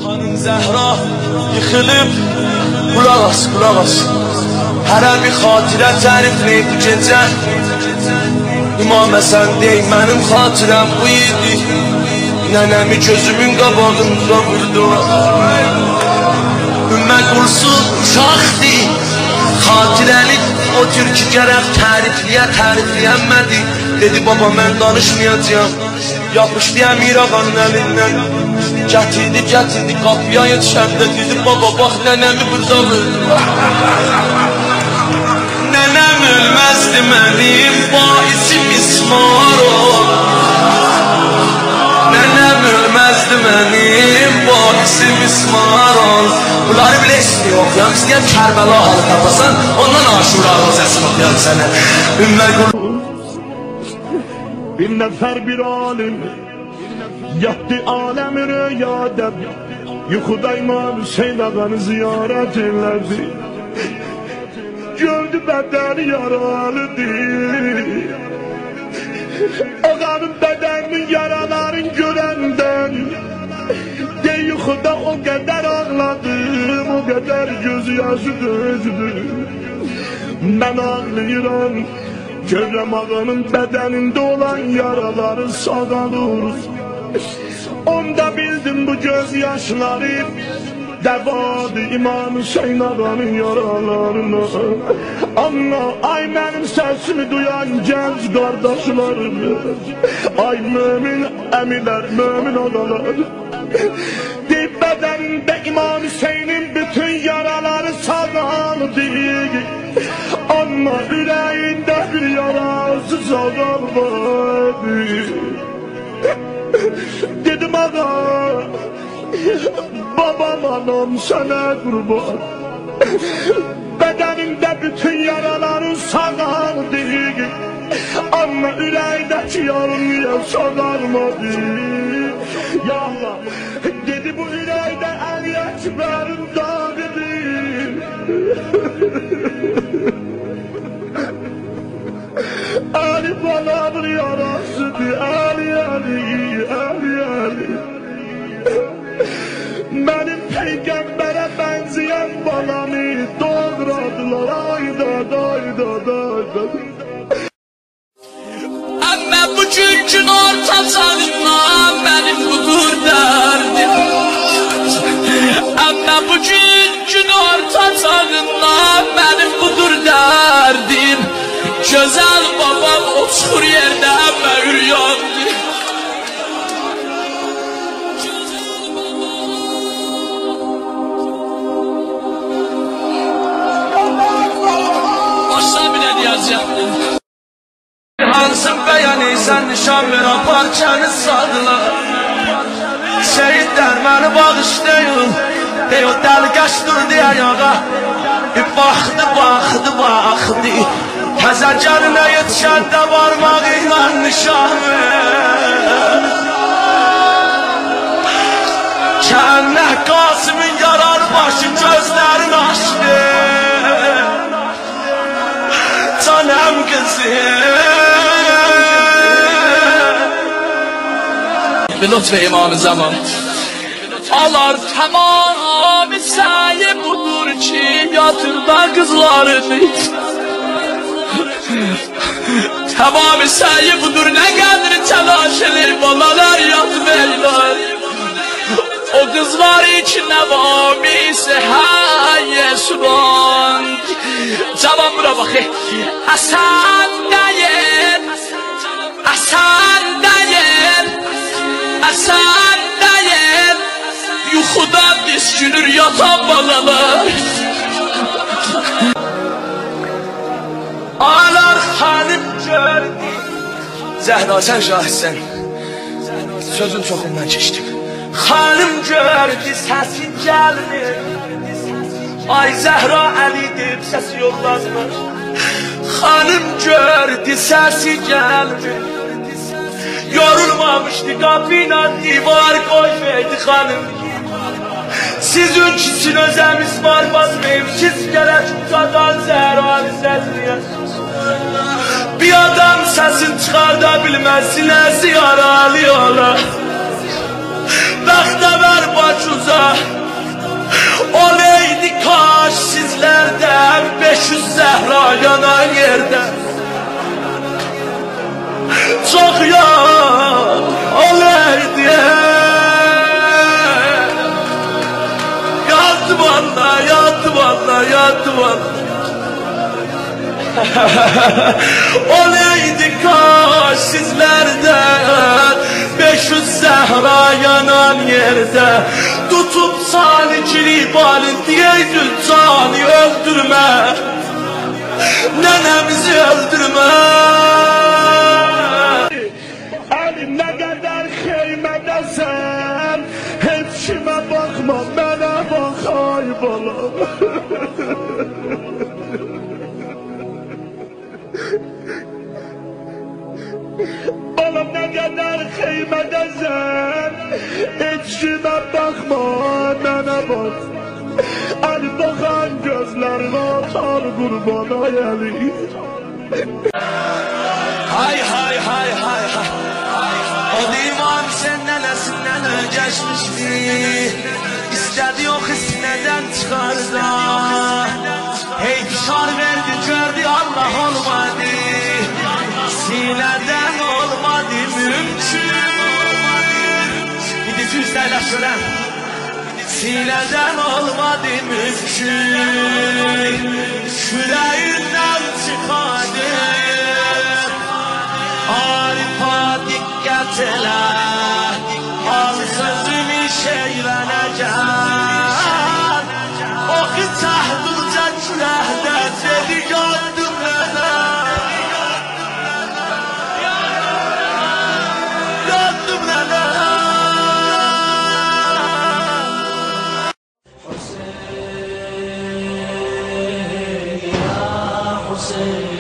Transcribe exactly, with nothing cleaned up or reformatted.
Hanım Zəhra yıxılıb, qulaq as, qulaq as. Hərə bir xatirə tərifləyib bu gecə. İmam Həsən dey, mənim xatirəm bu idi. Nənəmi gözümün qabağında vurdu. Ümmə qursu uşaqdı. Xatirəli o türkü gərək tərifləyə tərifləyənmədi. Dedi baba mən danışmayacağım. Yapışdı Əmir ağanın əlindən. Gətirdi, gətirdi, qapıya yetişəndə dedi baba bax nənəmi burada vurdu. Nənəm ölməzdi mənim baisim ismar ol. Nənəm ölməzdi mənim baisim ismar ol. Bunları bilə istiyor oxuyan, istəyən Kərbəla halı tapasan, ondan Aşura rozəsini oxuyan sənə. Ümmə qul bir nefer bir alim yattı alem rüyada, yuxuda İmam Hüseyin ağanı ziyaret elədi. Gördü bədəni yaralıdır. Ağanın bədəninin yaralarını görəndən de yuxuda o qədər ağladım, o qədər göz yaşı dözdüm. Mən ağlayıram, görəm ağanın bədənində olan yaraları sağalır. Onda bildim bu göz yaşları dəvadır İmam Hüseyin ağanın yaralarına. Amma ay mənim səsimi duyan gənc qardaşlarım, ay mömin əmilər, mömin ağalar, deyib bədənində İmam Hüseynin bütün yaraları sağaldır. Amma ürəyində bir yarası sağalmadı. Dedim ağa, babam anam sənə qurban, bədənində bütün yaraların sağaldır. Amma ürəkdəki yarın niyə sağalmadı? Ya Allah, dedi bu ürəkdə ən əkbərin dağıdır. Ali balamın yarasıdır, Ali, Ali, Ali, Ali. Mənim peyğəmbərə bənzəyən balamı doğradılar, ayda, ayda, ayda. Əmmə bugünkün orta çağından mənim budur dərdim. Əmmə bugünkün orta çağından mənim budur dərdim. Gözəl babam o çuxur yerdə əmmə üryandı. Başla bile diyeceğim. Hansın beğeniysen nişan ver o parçanı sadıla. Şehitler beni bağışlayın. Ey o deli geçtir diye yağa. Bir baxdı, baxdı, baxdı. Təzə gəlinə yetişəndə barmaq ilə nişan ver. Kənnə Qasimin yaralı başı gözlərini açdı. Canım qızım. Bir lütfə İmam-ı Zaman. Alar tamamı səyi budur ki, yatırda qızlarını. Tamamı səyi budur, nə qədri təlaş edir, balalar yatıb eylər. O qızlar ki, nəvamisi həyə suran. Cavan bura baxı. Əsən deyil, əsən deyil, əsən deyil. Yuxudan diskünür yatan balalar. Ağlar xanım gördü. Zəhra sən şahidsən. Sözün çoxundan keçdim. Xanım gördü səsi gəlmir. Ay Zəhra Əli deyib səsi yollanmır. Xanım gördü səsi gəlmir. Yorulmamışdı qapıyla divar qoymaydı xanım. Sizin kisin özəmiz var basmayıb, siz gələk uzadan Zəhranı səsləyək. Bir adam səsin çıxarda bilməz, sinəsi yaralı yola. Bəxtəvər baş uzaq, çok ya olaydı yattı valla yattı valla yattı valla olaydı kaş sizlerden beş yüz zehra yanan yerde tutup salicili balin diyeydin canı öldürme nenemizi öldürme. Ali ne kadar kıymedesen hiç kime bakma bana bak ay balam. Balam ne kadar kıymedesen hiç kime bakma bana bak. Ali bakan gözlerine atar kurbana yeli. Hay hay hay hay hay. O divan sen nenesinden geçmişti. İstedi o kısmeden çıkardı. Hey dışarı verdi gördü Allah olmadı. Sineden olmadı mümkün. Bir de süslerle söylem. Sineden olmadı mümkün. Şüreyinden çıkardı. Arifa dikkat ele. Al sözümü şeyleneceğim. O ki tahdılca külehde dedi gördüm nene. Gördüm nene. Hüseyin, ya Hüseyin.